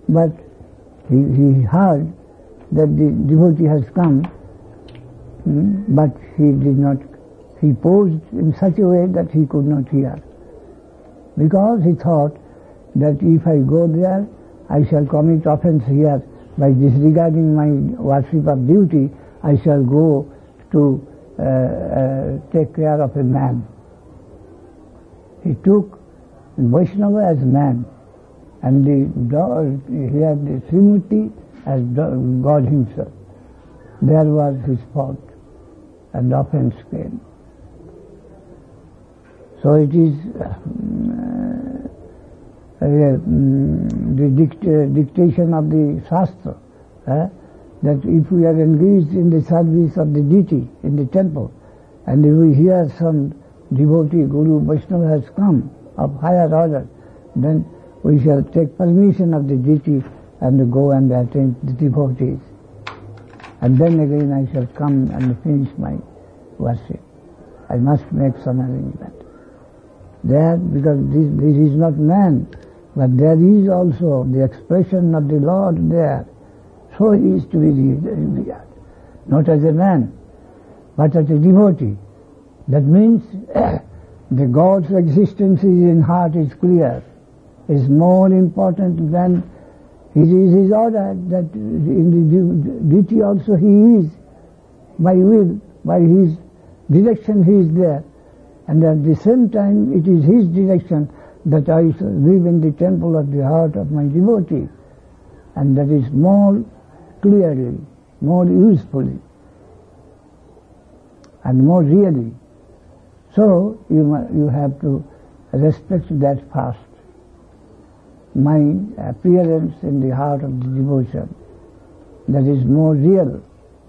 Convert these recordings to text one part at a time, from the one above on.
but he heard that the devotee has come, but he posed in such a way that he could not hear. Because he thought that if I go there, I shall commit offense here. By disregarding my worship of beauty, I shall go to take care of a man. He took Vaishnava as man, and he had the Srimurti as God himself. There was his fault, and offense came. So it is the dictation of the Shastra, that if we are engaged in the service of the deity in the temple, and if we hear some devotee, Guru, Vaishnava has come of higher order, then we shall take permission of the deity and go and attend the devotees. And then again I shall come and finish my worship. I must make some arrangement. There, because this is not man, but there is also the expression of the Lord there. So he is to be revered, not as a man, but as a devotee. That means the God's existence in heart is clear, is more important than his order, that in the deity also he is, by will, by his direction he is there. And at the same time it is his direction that I live in the temple of the heart of my devotee. And that is more clearly, more usefully, and more really. So you have to respect that first. My appearance in the heart of the devotion, that is more real.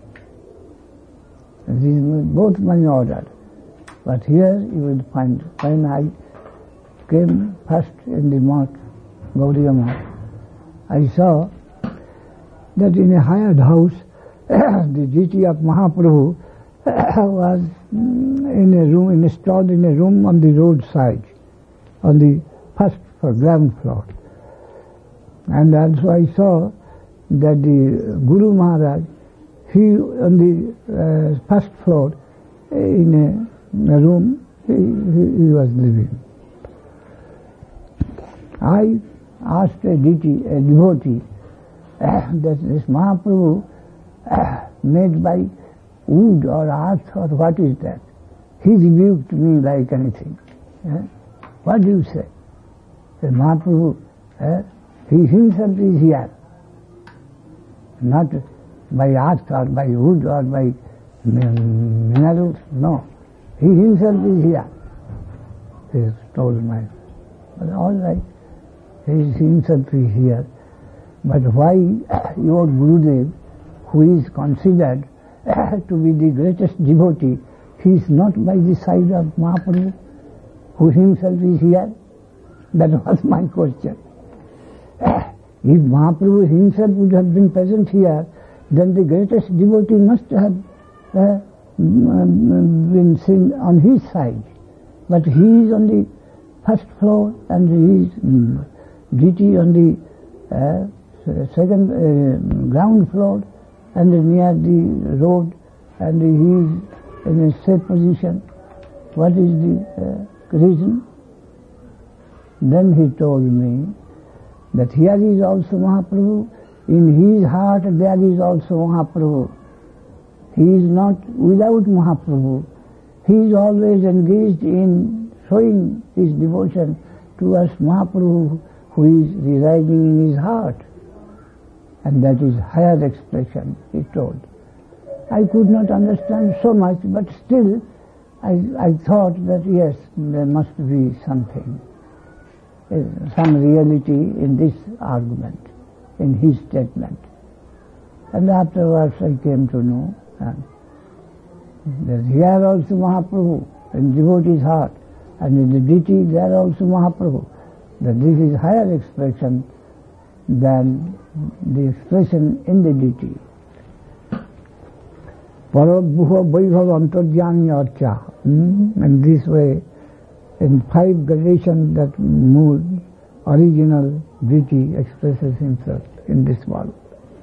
This is both my order. But here you will find, when I came first in the mosque, Gaudiya Mosque, I saw that in a hired house, the deity of Mahaprabhu was in a room, installed in a room on the roadside, on the first floor, ground floor. And also I saw that the Guru Maharaj, he on the first floor, in a room, he was living. I asked a devotee, that this Mahaprabhu made by wood or earth or what is that? He rebuked me like anything. What do you say? The Mahaprabhu, he himself is here, not by earth or by wood or by minerals, no. He himself is here. He told my, but all right, he himself is here. But why your Gurudev, who is considered to be the greatest devotee, he is not by the side of Mahaprabhu, who himself is here? That was my question. If Mahaprabhu himself would have been present here, then the greatest devotee must have been seen on his side. But he is on the first floor and he is deity on the second ground floor and near the road, and he is in a safe position. What is the reason? Then he told me that here is also Mahaprabhu, in his heart there is also Mahaprabhu. He is not without Mahaprabhu. He is always engaged in showing his devotion towards Mahaprabhu, who is residing in his heart. And that is higher expression, he told. I could not understand so much, but still I thought that yes, there must be something, some reality in this argument, in his statement. And afterwards I came to know that here also Mahaprabhu, in devotee's heart, and in the deity there also Mahaprabhu, that this is higher expression than the expression in the deity. Parabhuha Vaibhav Antarjami Archa. And this way, in 5 gradations, that mood, original deity expresses himself. in this world.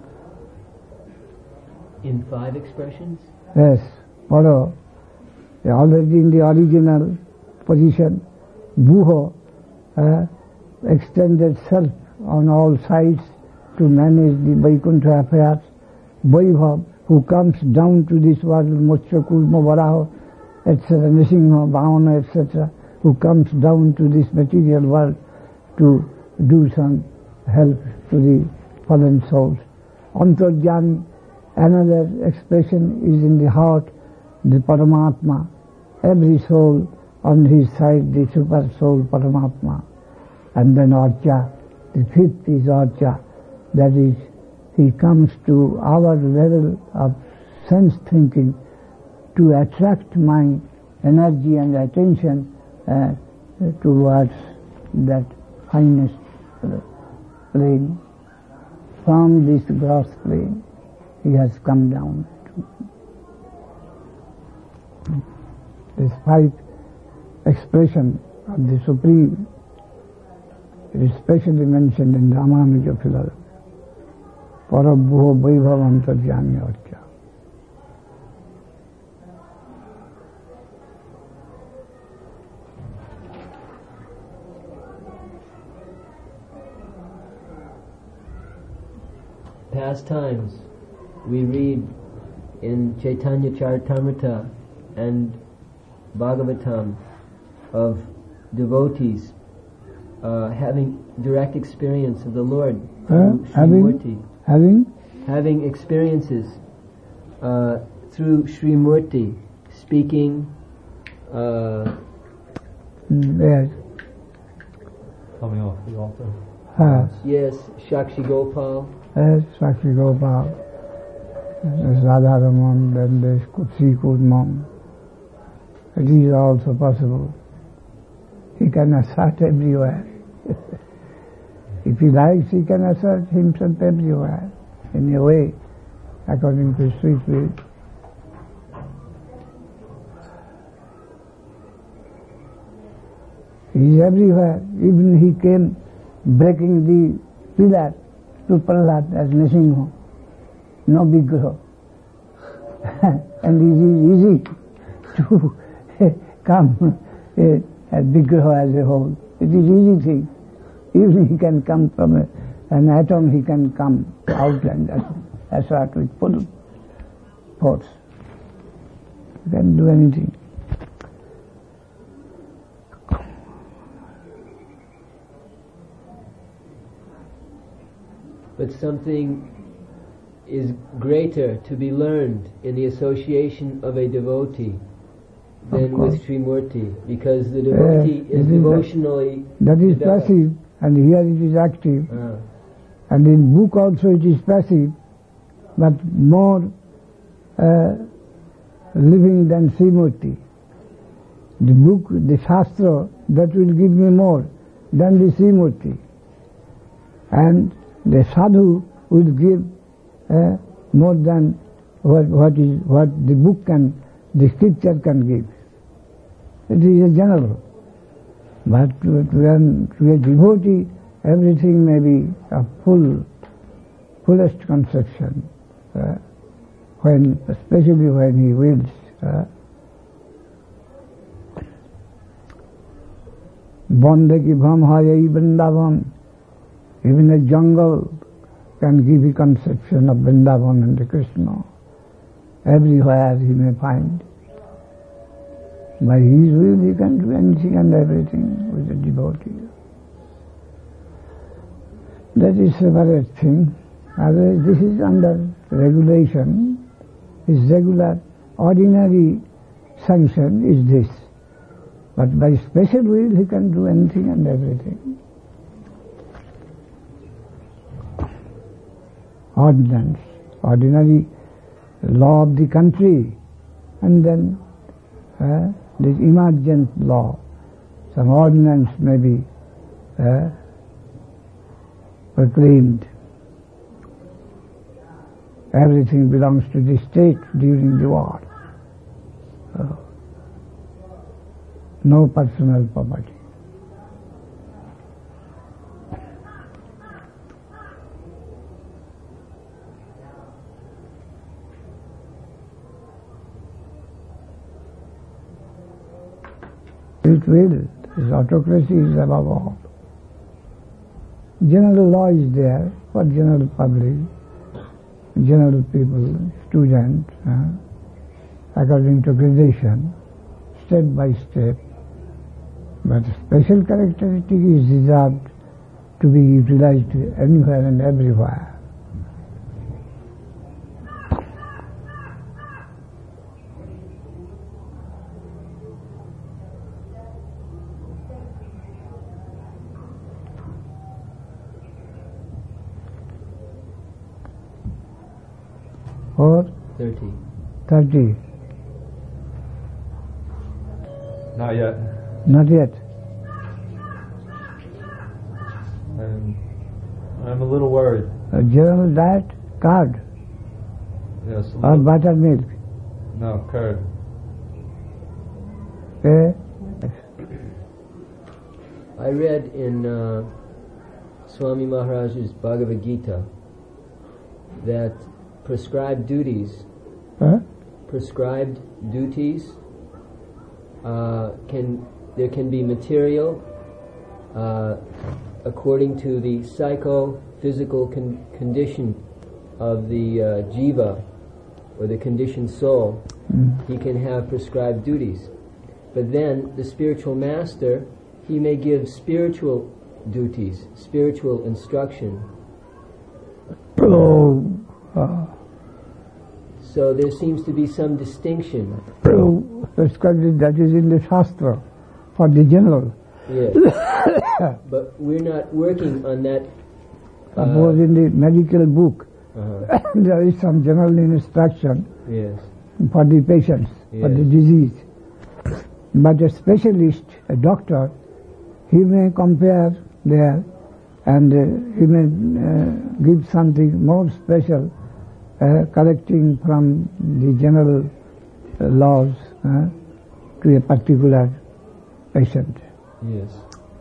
In 5 expressions? Yes, Paro, already in the original position, Buho extended self on all sides to manage the Vaikuntha affairs. Vaibhav, who comes down to this world, Moksha, Kurma, Varaha, etc., Nisingha, Bhavana, etc., who comes down to this material world to do some help to the fallen souls. Antarjami, another expression, is in the heart, the Paramatma. Every soul on his side, the super soul Paramatma. And then Archa, the fifth is Archa, that is, he comes to our level of sense thinking to attract my energy and attention towards that highest plane. From this gross plane, he has come down to this 5 expression of the Supreme. It is specially mentioned in Ramanuja philosophy. Parabhuho Vaibhav Antarjami Archa. Past times, we read in Chaitanya Charitamrita and Bhagavatam of devotees having direct experience of the Lord through Sri having experiences through Sri Murti, speaking. Yes. Coming off the altar. Yes, Shakshi Gopal. Yes, Shakshi Gopal. There's Radharaman, then there's Sri Kudmam. It is also possible. He can assert everywhere. If he likes, he can assert himself everywhere, in a way, according to Sri Sri. He is everywhere. Even he came breaking the pillar to Prahlad as Nisingha. No Vigraha. And it is easy to come as Vigraha as a whole. It is easy thing. Even he can come from an atom, he can come out and assert with full force. He can do anything. But something is greater to be learned in the association of a devotee than with Sri Murti, because the devotee is devotionally that is developed. Passive, and here it is active. And in book also it is passive, but more living than Sri Murti. The book, the Shastra, that will give me more than the Sri Murti. And the sadhu will give more than what the book can, the scripture can give. It is a general. But to a devotee, everything may be a fullest conception, especially when he wills. Bande ki bham hai Vrindavan. Even a jungle can give a conception of Vrindavan and the Krishna. Everywhere he may find. By his will he can do anything and everything with a devotee. That is a separate thing. Otherwise this is under regulation. His regular, ordinary sanction is this. But by special will he can do anything and everything. Ordinance, ordinary law of the country, and then this emergent law. Some ordinance may be proclaimed. Everything belongs to the state during the war. No personal property. It will. This autocracy is above all. General law is there for general public, general people, students, according to gradation, step by step. But special characteristic is reserved to be utilized anywhere and everywhere. Or 30. Not yet. Not yet. I'm a little worried. A general diet, curd, Yes. or buttermilk. No, curd. I read in Swami Maharaj's Bhagavad Gita that prescribed duties there can be material according to the psycho-physical condition of the jiva or the conditioned soul. He can have prescribed duties, but then the spiritual master, he may give spiritual duties, spiritual instruction. So there seems to be some distinction. Prescribed, that is in the Shastra for the general. Yes. But we're not working on that. Suppose in the medical book there is some general instruction for the patients, for the disease. But a specialist, a doctor, he may compare there and he may give something more special, correcting from the general laws to a particular patient. Yes.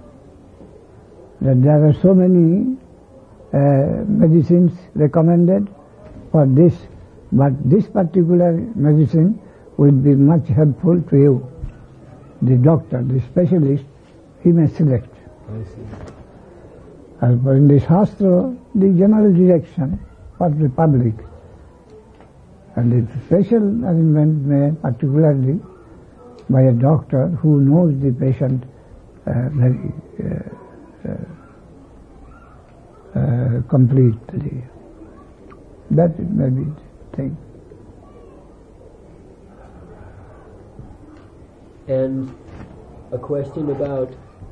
That there are so many medicines recommended for this, but this particular medicine will be much helpful to you. The doctor, the specialist, he may select. I see. But in the Shastra, the general direction for the public, and the special arrangement may particularly by a doctor who knows the patient very completely. That may be the thing. And a question about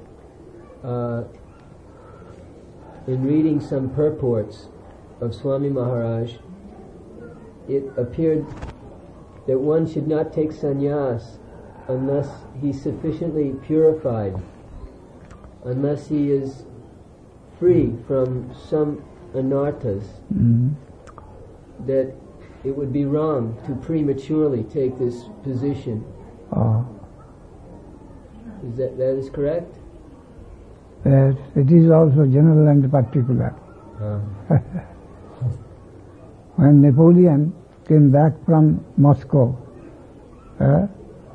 in reading some purports of Swami Maharaj, it appeared that one should not take sannyas unless he's sufficiently purified, unless he is free from some anarthas, that it would be wrong to prematurely take this position. Is that is correct? Yes, it is also general and particular. When Napoleon came back from Moscow, the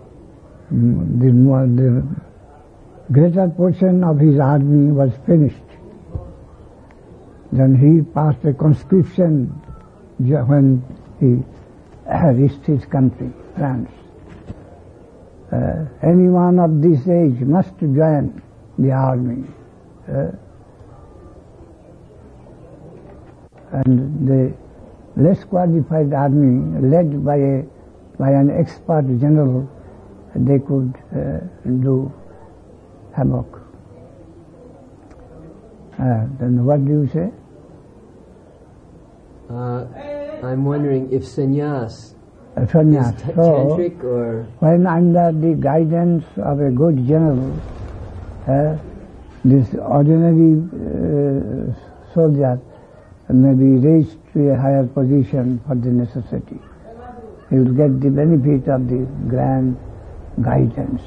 greater portion of his army was finished. Then he passed a conscription when he reached his country, France. Anyone of this age must join the army. And the less qualified army, led by an expert general, they could do havoc. Then what do you say? I'm wondering if sannyas is Sannyas. tantric or... When under the guidance of a good general, this ordinary soldier may be raised to a higher position for the necessity. He will get the benefit of the grand guidance.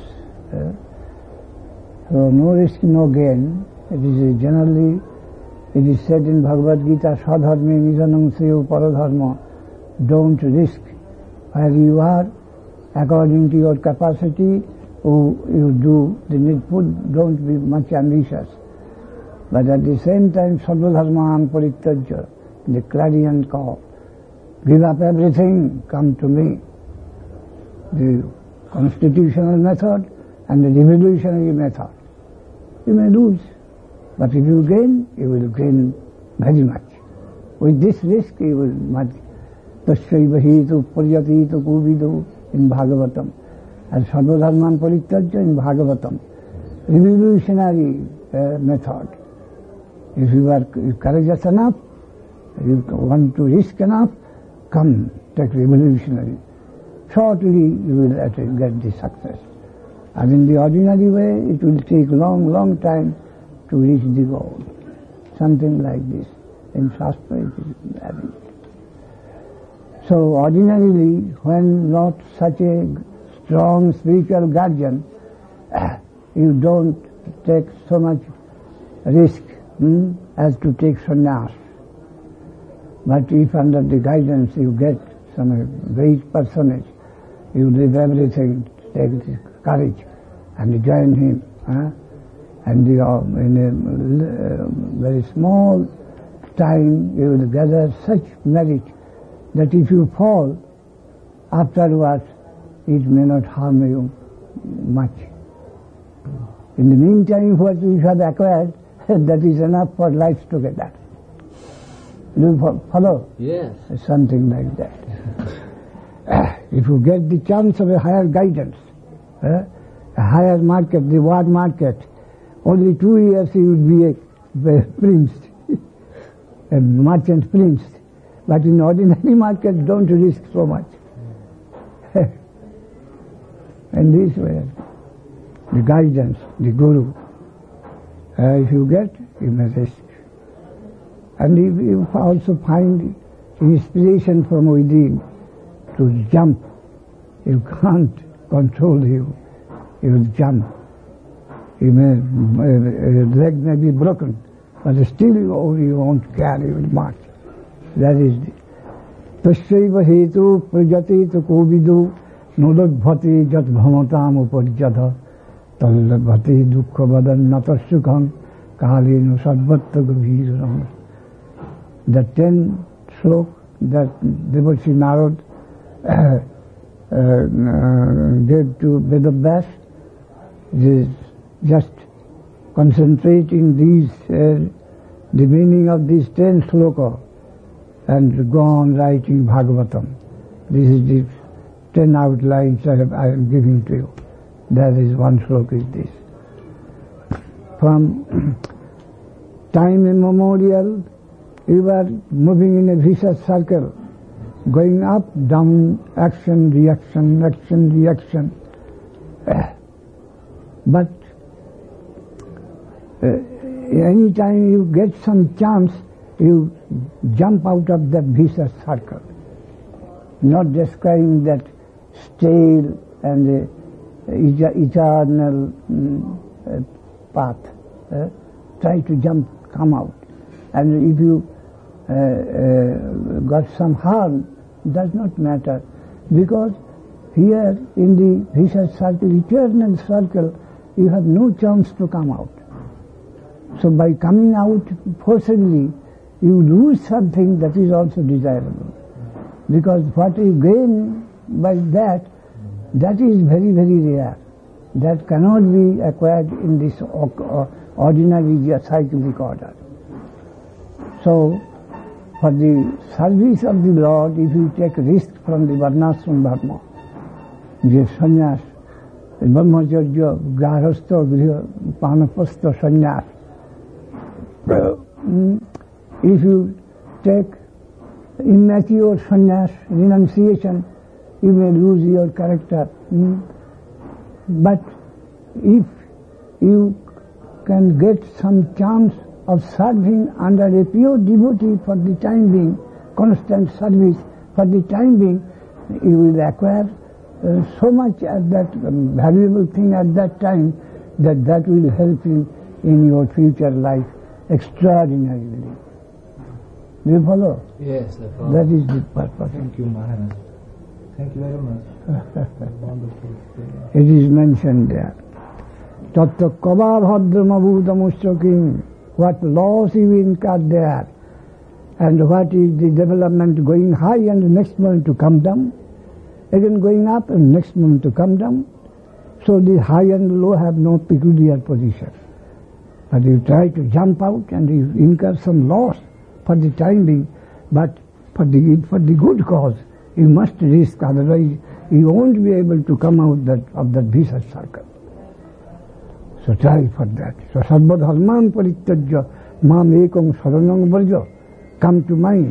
So no risk, no gain. It is generally, it is said in Bhagavad Gita, Sadharme nijanam seyo paradharma. Don't risk. Where you are, according to your capacity, who you do the needful, don't be much ambitious. But at the same time, Sarvadharman Parityajya, the clarion call, give up everything, come to me. The constitutional method and the revolutionary method. You may lose, but if you gain, you will gain very much. With this risk, you will much. Tasyaivahitu paryatitu kuvidu in Bhagavatam. And Sarvadharman Parityajya in Bhagavatam. Revolutionary method. If you are courageous enough, you want to risk enough, come, take revolutionary. Shortly you will get the success. And in the ordinary way, it will take long time to reach the goal. Something like this. In Shastra it is arranged. So ordinarily, when not such a strong spiritual guardian, you don't take so much risk as to take sannyas. But if under the guidance you get some great personage, you leave everything, take courage and join him. And in a very small time you will gather such merit that if you fall, afterwards it may not harm you much. In the meantime, what you have acquired, that is enough for life together. Do you follow? Yes. Something like that. If you get the chance of a higher guidance, a higher market, the world market, only 2 years you will be a prince, a merchant prince. But in ordinary market, don't risk so much. And this way, the guidance, the guru, if you get, you may risk. And if you also find inspiration from within to jump, you can't control you. You will jump. Your leg may be broken, but still you won't care, you will march. That is the Tasyaiva hetu prajati tu kovidu nodadbhati jat bhamatam uparjata talabhati dukkha vadan natasukham kalinu sadvatta gavhiram. The 10 slok that Devarshi Narad gave to Vedavyas is just concentrating these, the meaning of these 10 slokas and go on writing Bhagavatam. This is the 10 outlines I am giving to you. That is one sloka is this. From time immemorial, you are moving in a vicious circle, going up, down, action, reaction, action, reaction. But any time you get some chance, you jump out of that vicious circle. Not describing that stale and eternal path. Try to jump, come out. And if you got some harm, does not matter, because here in the vicious circle, eternal circle, you have no chance to come out. So by coming out forcibly, you lose something that is also desirable. Because what you gain by that, that is very, very rare. That cannot be acquired in this ordinary cyclic order. So, for the service of the Lord, if you take risk from the varnashram dharma, the sannyas, the brahmacharya, grahastha, griha, panapastha, sannyas, if you take immature sannyas, renunciation, you may lose your character. But if you can get some chance of serving under a pure devotee for the time being, constant service for the time being, you will acquire so much at that valuable thing at that time that will help you in your future life extraordinarily. Do you follow? Yes, I follow. That is the purpose. Thank you, Maharaj. Thank you very much. Wonderful. It is mentioned there. Tatta kava bhadramabudamustakim. What laws you incur there, and what is the development going high and the next moment to come down, again going up and next moment to come down. So the high and low have no peculiar position. But you try to jump out and you incur some loss for the time being, but for the good cause you must risk, otherwise you won't be able to come out of that vicious circle. So try for that. So sarva dharman parityajya mam ekam saranam varja. Come to my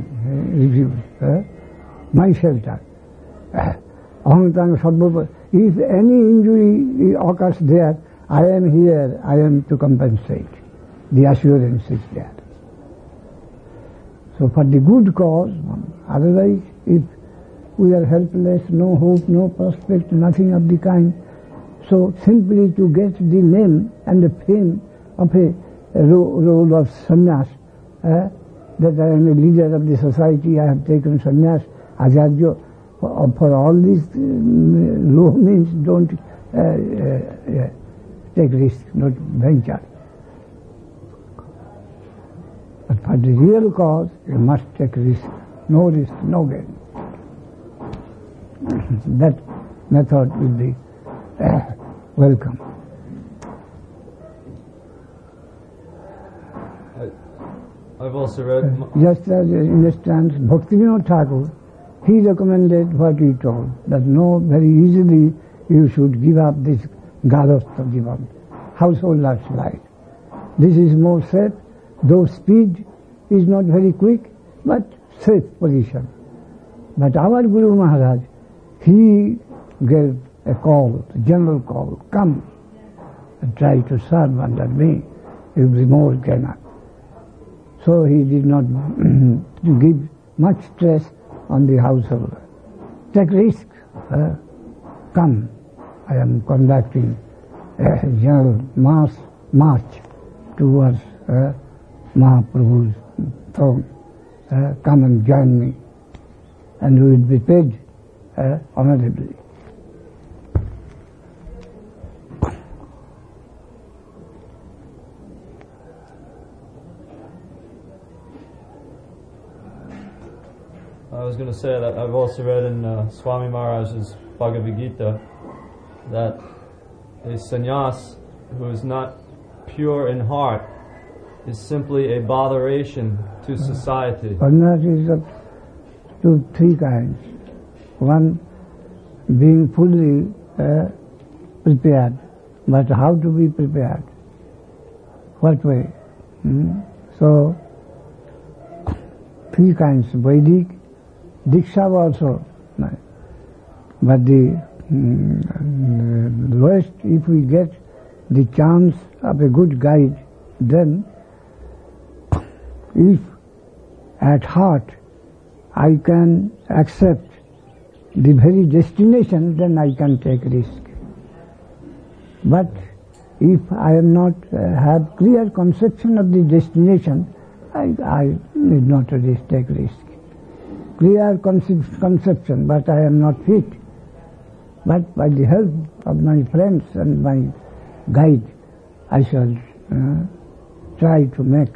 my shelter. If any injury occurs there, I am here, I am to compensate. The assurance is there. So for the good cause, otherwise if we are helpless, no hope, no prospect, nothing of the kind, so simply to get the name and the fame of a role of sannyas, that I am a leader of the society, I have taken sannyas, acharya, for all these low means don't take risk, not venture. But for the real cause, you must take risk. No risk, no gain. That method will be welcome. I've also read... Just as in instance, Bhaktivinoda Thakur, he recommended what he told, that no, very easily you should give up this Garastha Jivan, householder's life. This is more safe, though speed is not very quick, but safe position. But our Guru Maharaj, he gave a call, a general call, come and try to serve under me, you will be more cannot. So he did not give much stress on the household. Take risk. Come. I am conducting a general mass march towards Mahaprabhu's throne. Come and join me, and you will be paid honorably. I was going to say that I've also read in Swami Maharaj's Bhagavad Gita that a sannyas who is not pure in heart is simply a botheration to society. Sannyas is of three kinds. One, being fully prepared. But how to be prepared? What way? So, three kinds. Vedic, Diksha also. But the lowest, if we get the chance of a good guide, then if at heart I can accept the very destination, then I can take risk. But if I am not have clear conception of the destination, I need not take risk. Clear conception, but I am not fit. But by the help of my friends and my guide, I shall try to make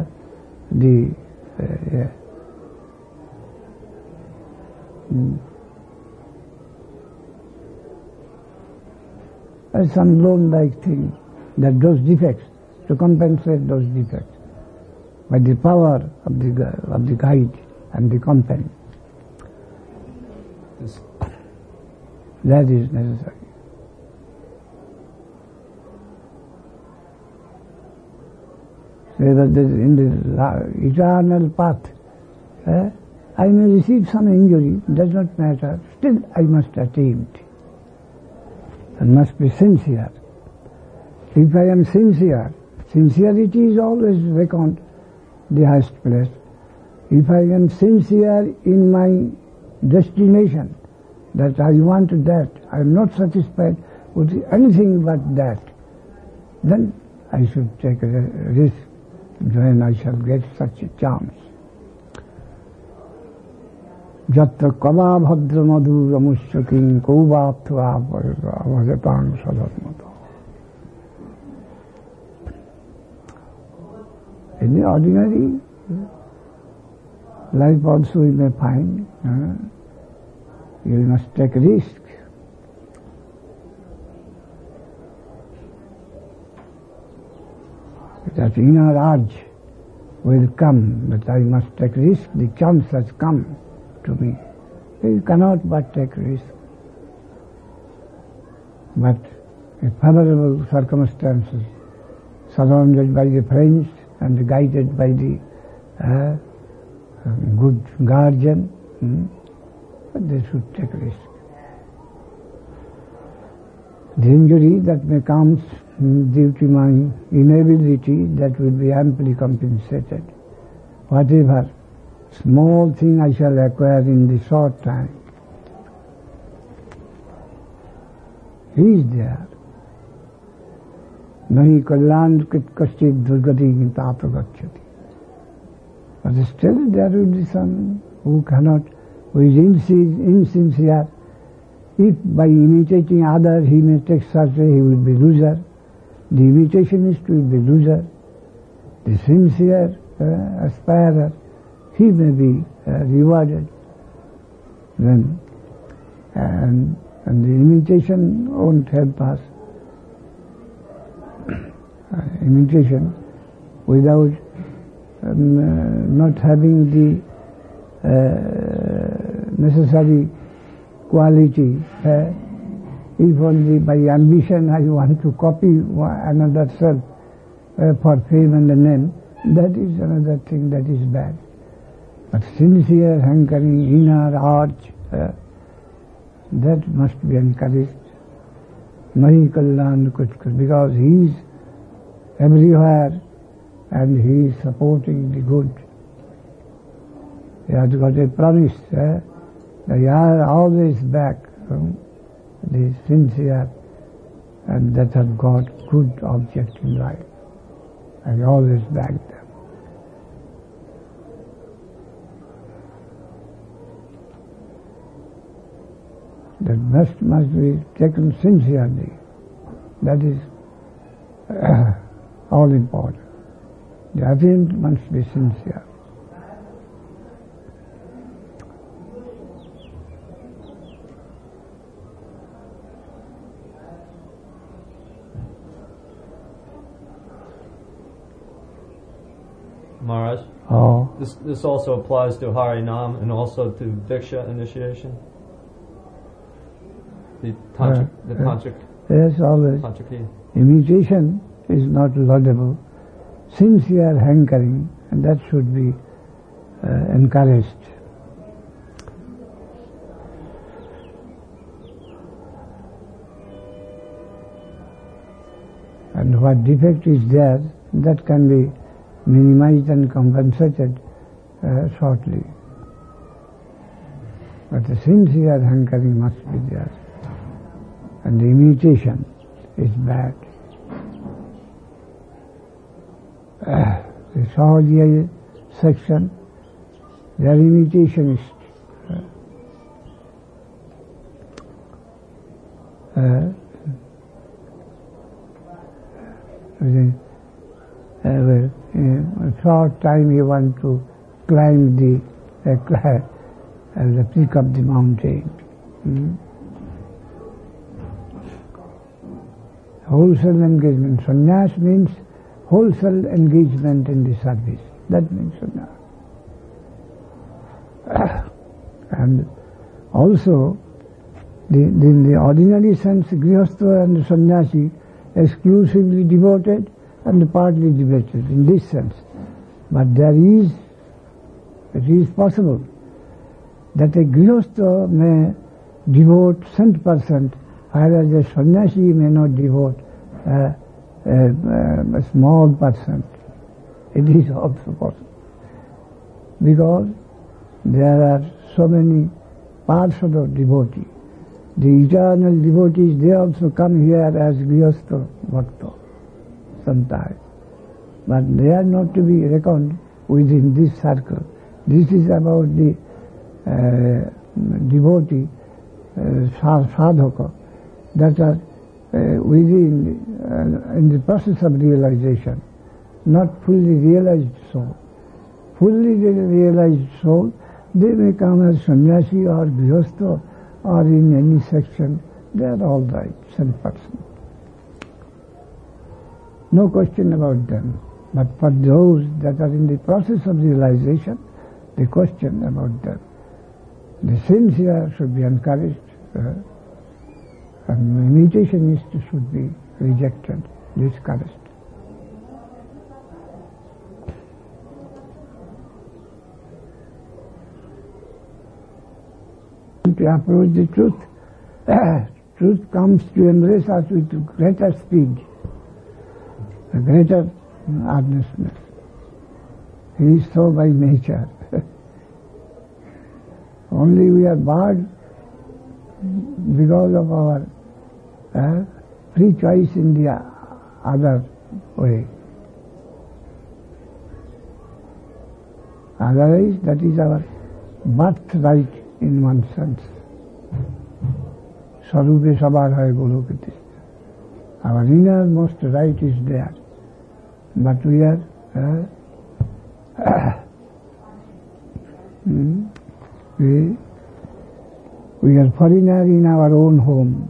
some loan-like thing, that those defects, to compensate those defects by the power of the guide and the company. That is necessary. So that in the eternal path, I may receive some injury, does not matter, still I must attempt and must be sincere. If I am sincere, sincerity is always reckoned the highest place. If I am sincere in my destination, that I want that, I am not satisfied with anything but that, then I should take a risk when I shall get such a chance. Jatra kala bhadra madhu ramushaking kovatva avajatang sadatmata. In the ordinary life also you may find, you must take risk. That inner urge will come, but I must take risk. The chance has come to me. You cannot but take risk. But if favorable circumstances, surrounded by the friends and guided by the good guardian, they should take risk. The injury that may come due to my inability, that will be amply compensated. Whatever small thing I shall acquire in the short time, he is there. Nahi kalyan kaschit durgati tato gacchati. But still there will be some who cannot, who is insincere. If by imitating others he may take such he will be loser. The imitationist will be loser. The sincere aspirer, he may be rewarded. Then, and the imitation won't help us. Imitation without not having the necessary quality. If only by ambition I want to copy another self for fame and the name, that is another thing that is bad. But sincere hankering, inner urge, that must be encouraged. Nahi kalyan kuchh, because he is everywhere and he is supporting the good. He has got a promise that you are always back. The sincere and that have got good object in life. I always back them. That must be taken sincerely. That is all important. The attempt must be sincere. Maharaj, this also applies to Harinam and also to Diksha initiation. The tantric. Yes, always. Tantric. Imitation is not laudable. Sincere hankering, and that should be encouraged. And what defect is there, that can be minimized and compensated shortly. But the sincere hankering must be there. And the imitation is bad. The Sahajiya section, they are imitationists. A short time you want to climb the peak of the mountain. Wholesale engagement. Sannyas means wholesale engagement in the service. That means sannyas. And also, in the ordinary sense, grihastha and sannyasi exclusively devoted and partly devoted in this sense. But it is possible that a grihastha may devote 100%, whereas a sannyasi may not devote a small percent. It is also possible. Because there are so many parts of the devotee. The eternal devotees, they also come here as grihastha bhakta sometimes. But they are not to be reckoned within this circle. This is about the devotee, sadhaka, that are within, in the process of realization, not fully realized soul. Fully realized soul, they may come as sannyasi or grihastha or in any section, they are all right, 100%. No question about them. But for those that are in the process of realization, the question about them. The sincere should be encouraged, and imitationist should be rejected, discouraged. To approach the truth, truth comes to embrace us with greater speed, a greater earnestness. He is so by nature. Only we are barred because of our free choice in the other way. Otherwise, that is our birthright in one sense. Sarupe sabar hai golokati. Our innermost right is there. But we are we are foreigner in our own home.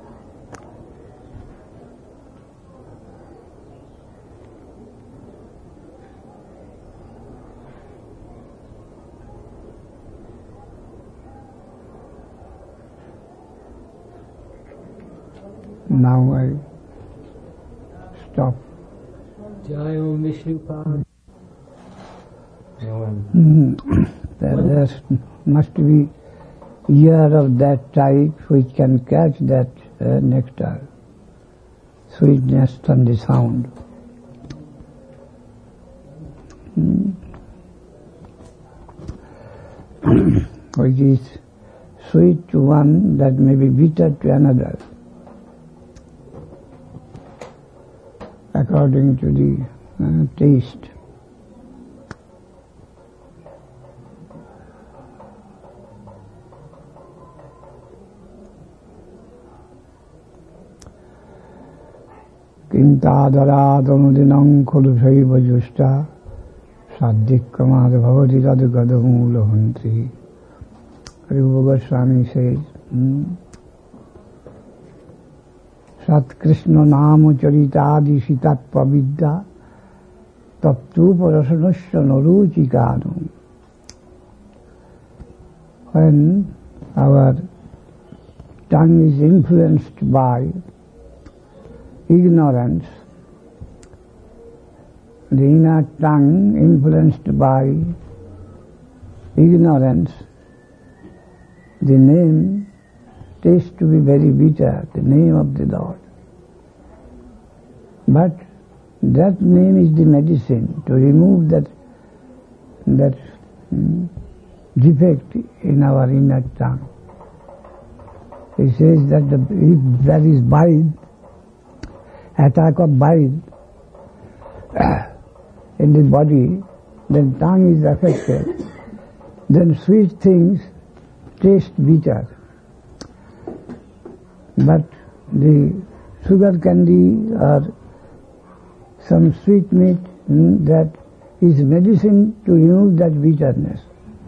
Now I stop. Jai Om Vishnu Pad. There must be ear of that type which can catch that nectar, sweetness from the sound. Which is sweet to one that may be bitter to another, according to the taste. Kintadaradanudinam khulubhaiva jushta sadhikkamad bhavati tad gadamulahanti. Rupa Goswami says, Sat Krishna Nama Charitadi Sitatva Vidya Taptupa Rasanasya Naruchikanam. When our tongue is influenced by ignorance, the inner tongue influenced by ignorance, the name tastes to be very bitter, the name of the Lord. But that name is the medicine to remove that defect in our inner tongue. He says that if there is bile, attack of bile in the body, then tongue is affected, then sweet things taste bitter. But the sugar candy or some sweet meat, that is medicine to remove that bitterness.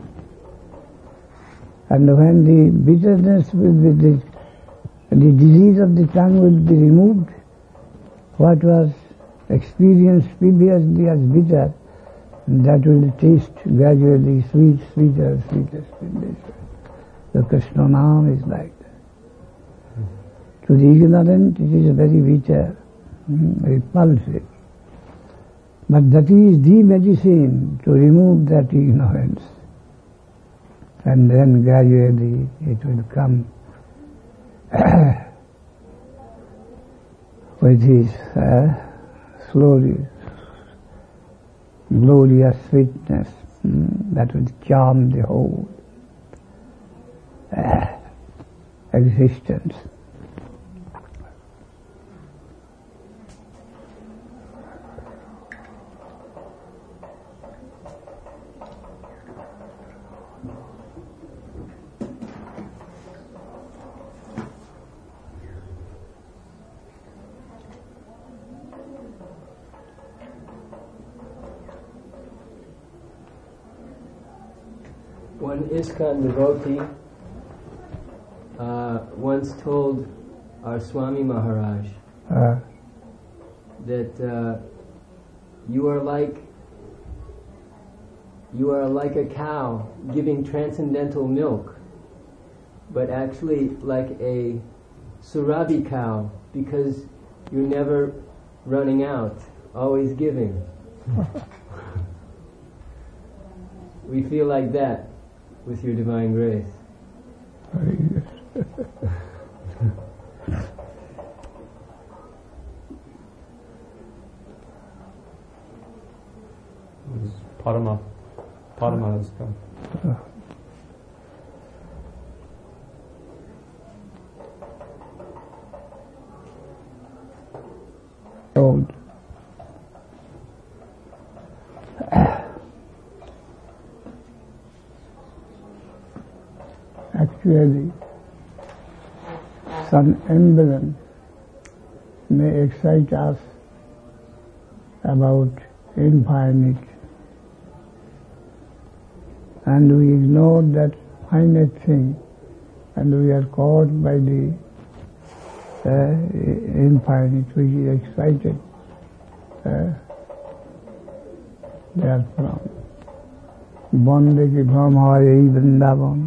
And when the bitterness will be, the disease of the tongue will be removed, what was experienced previously as bitter, that will taste gradually sweet, sweeter, sweeter, sweeter. The Krishna Nam is like that. To the ignorant it is very bitter, repulsive. But that is the medicine to remove that ignorance. And then gradually it will come with his slowly glorious sweetness that will charm the whole existence. One ISKCON devotee once told our Swami Maharaj that you are like a cow giving transcendental milk, but actually like a Surabhi cow, because you're never running out, always giving. We feel like that with your divine grace. Padma has come. Old. Actually, some emblem may excite us about infinite, and we ignore that finite thing, and we are caught by the infinite, which is excited therefrom. Bande ki bhram hai Vrindavan,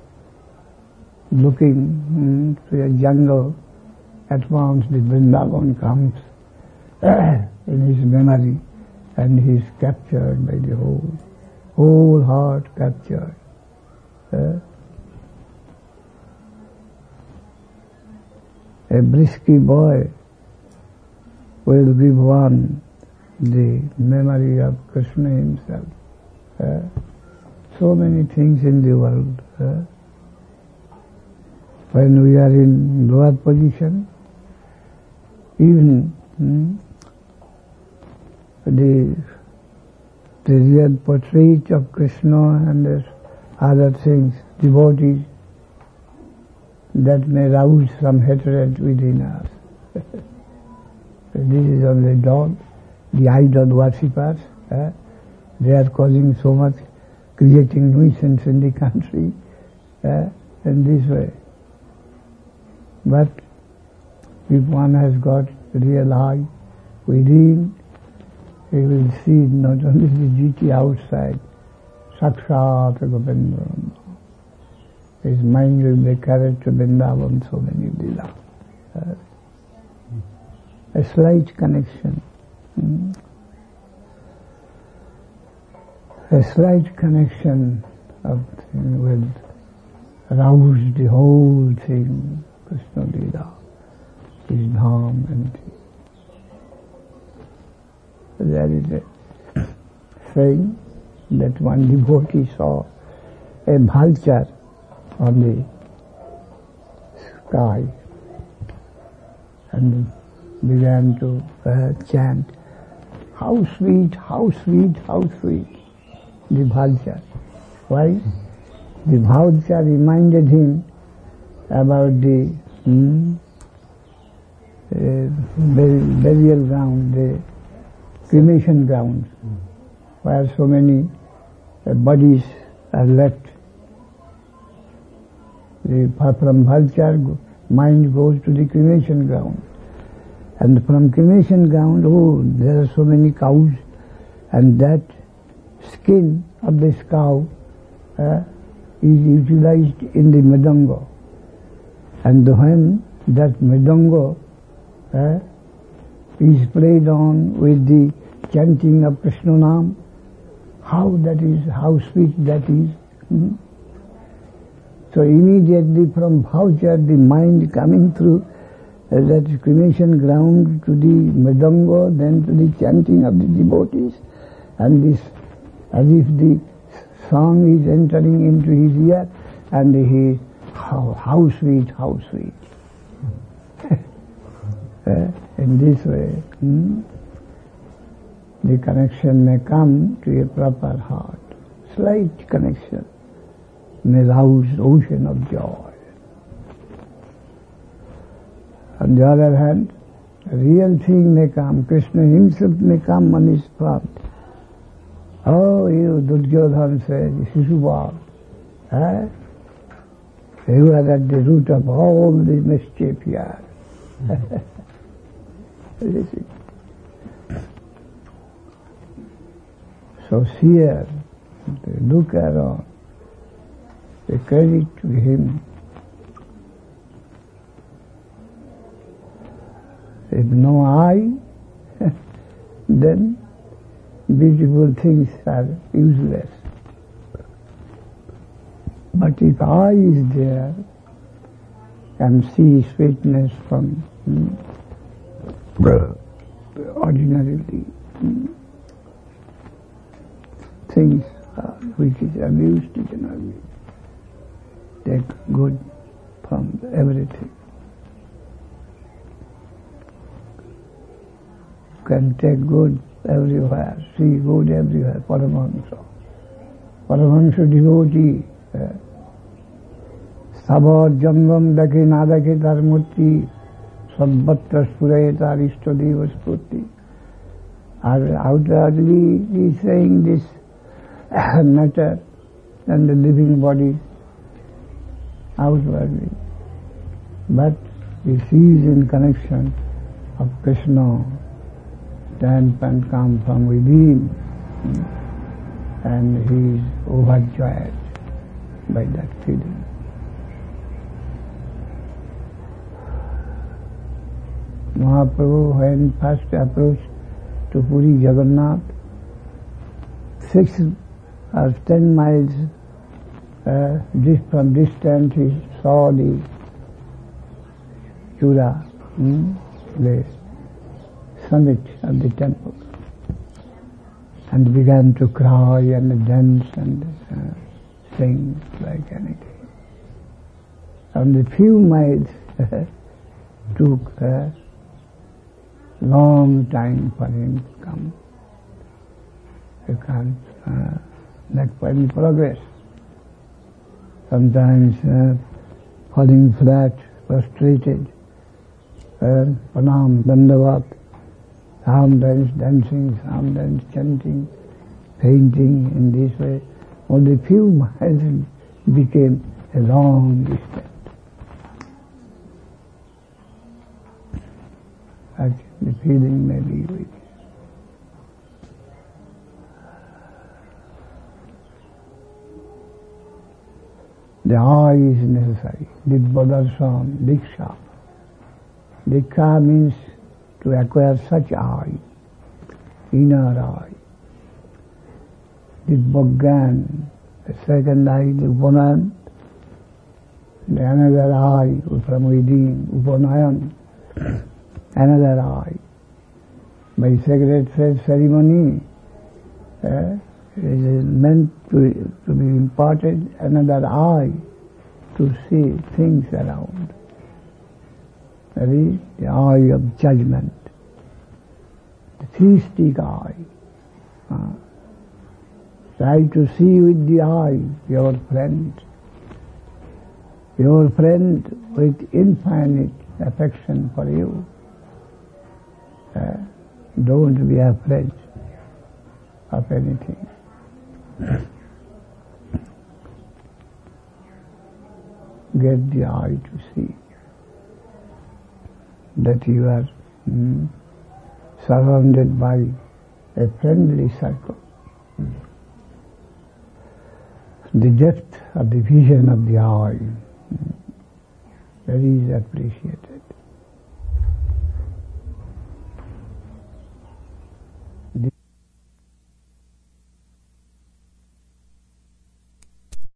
looking to a jungle, at once the Vrindavan comes in his memory, and he is captured by the whole heart captured. A brisky boy will give one the memory of Krishna himself. So many things in the world. When we are in lower position, even the real portrait of Krishna and other things, devotees, that may rouse some hatred within us. This is only dog, the idol worshippers. They are causing so much, creating nuisance in the country in this way. But if one has got real eye within, he will see not only the deity outside, Sakshat Govinda. His mind will be carried to Vrindavan, so many lila. A slight connection. A slight connection will rouse the whole thing, Krishna Lila, his Dham, and there is a saying that one devotee saw a vulture on the sky and began to chant, "How sweet, how sweet, how sweet," the vulture. Why? The vulture reminded him about the burial ground, the cremation ground, where so many bodies are left. From vulture, mind goes to the cremation ground. And from cremation ground, there are so many cows, and that skin of this cow is utilized in the mridanga. And when that mridanga is played on with the chanting of Krishna Nam, how sweet that is. So immediately from vulture, the mind coming through that cremation ground to the mridanga, then to the chanting of the devotees, and this, as if the song is entering into his ear, and he, how sweet, how sweet. In this way, the connection may come to a proper heart. Slight connection may rouse ocean of joy. On the other hand, a real thing may come. Krishna himself may come on his front. Oh, you, Duryodhana says, Shishupal, You are at the root of all the mischief here. So here, look around, the credit to him. If no eye, then beautiful things are useless. But if eye is there, and see sweetness from ordinarily things which is abused, you cannot take good from everything. Can take good everywhere, see good everywhere. Paramahansa devotee, sabha jangam dekhe na dekhe tar murti, sabbatra spuraye tar ishtadeva spurti. Outwardly he is saying this matter and the living body outwardly, but he sees in connection of Krishna, damp and come from within, and he is overjoyed by that feeling. Mahaprabhu, when first approached to Puri Jagannath, 6 or 10 miles from distance, he saw the Chura, the summit of the temple, and began to cry and dance and sing like anything. And the few miles took a long time for him to come. He can't make any progress. Sometimes falling flat, prostrated, pranam, dandavat, sometimes dancing, sometimes chanting, painting in this way. Only few miles became a long distance. But the feeling may be weak. The eye is necessary. Dibbadarshan, diksha. Diksha means to acquire such eye, inner eye. Dibbagyan, the second eye, the upanan, the another eye from within, upanayan, another eye. By sacred ceremony, it is meant to be imparted another eye to see things around. That is the eye of judgment, the theistic eye. Try to see with the eye your friend with infinite affection for you. Don't be afraid of anything. Get the eye to see that you are surrounded by a friendly circle. The depth of the vision of the eye that is appreciated.